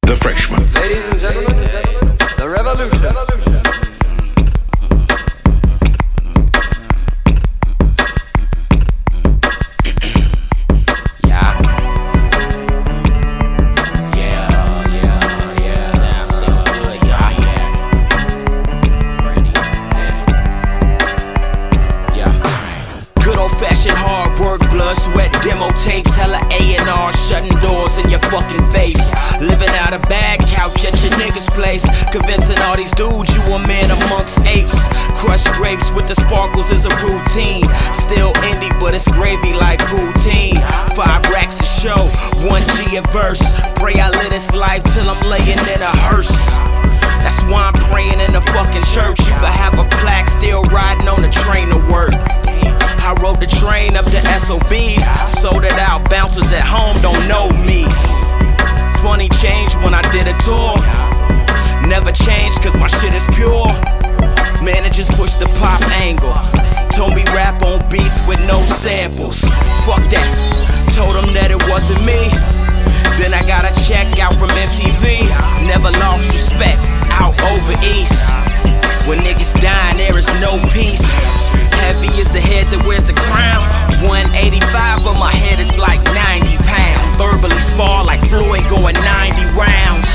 The Freshman. Ladies and gentlemen, the revolution. Fashioned hard work, blood, sweat, demo tapes, hella A&R, shutting doors in your fucking face. Living out a bag couch at your nigga's place, convincing all these dudes you a man amongst apes. Crushed grapes with the sparkles is a routine. Still indie, but it's gravy like poutine. 5 racks a show, 1G a verse. Pray I live this life till I'm laying in a hearse. That's why I'm praying in the fucking church. You could have a plaque still riding on the train to work. I rode the train up to SOBs, sold it out, bouncers at home don't know me. Funny change when I did a tour. Never changed cause my shit is pure. Managers push the pop angle. Told me rap on beats with no samples. Fuck that, told them that it wasn't me. Then I got a check out from MTV. Never lost respect, out over east. When niggas dying there is no peace. Heavy is the head that wears the crown. 185 but my head is like 90 pounds. Verbally spar like Floyd going 90 rounds.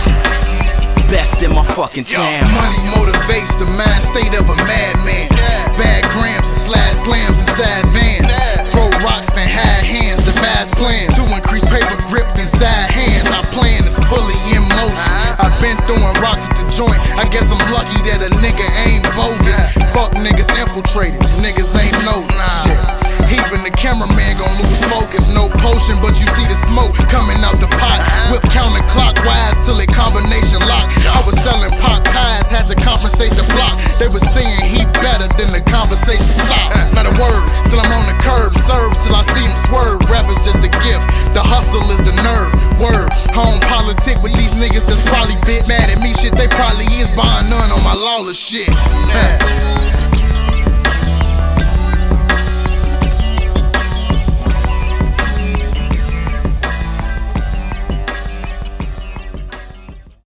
Best in my fucking town. Money motivates the mind state of a madman. Bad grams and slash slams inside vans. Throw rocks and hide hands, devise plans to increase paper gripped inside hands. Our plan is fully in motion. I've been throwing rocks at the joint. I guess I'm lucky that a nigga ain't bogus. Fuck niggas infiltrated, niggas ain't know shit. Even the cameraman gon' lose focus. No potion, but you see the smoke coming out the pot. Whip counterclockwise till it combination lock. I was selling pot pies, had to compensate the block. They was saying he better than the conversation stopped. Not a word, still I'm on the curb. Serve till I see him swerve. Rap is just a gift, the hustle is the nerve. Word, home politic with these niggas that's probably bitch mad at me. Shit, they probably is buying none on my lawless shit.